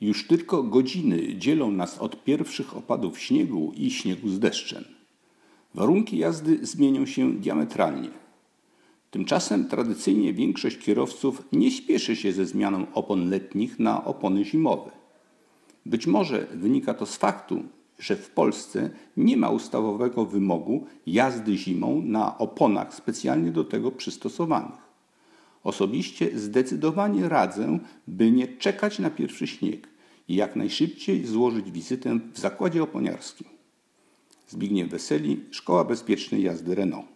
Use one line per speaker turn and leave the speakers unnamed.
Już tylko godziny dzielą nas od pierwszych opadów śniegu i śniegu z deszczem. Warunki jazdy zmienią się diametralnie. Tymczasem tradycyjnie większość kierowców nie śpieszy się ze zmianą opon letnich na opony zimowe. Być może wynika to z faktu, że w Polsce nie ma ustawowego wymogu jazdy zimą na oponach specjalnie do tego przystosowanych. Osobiście zdecydowanie radzę, by nie czekać na pierwszy śnieg i jak najszybciej złożyć wizytę w zakładzie oponiarskim. Zbigniew Weseli, Szkoła Bezpiecznej Jazdy Renault.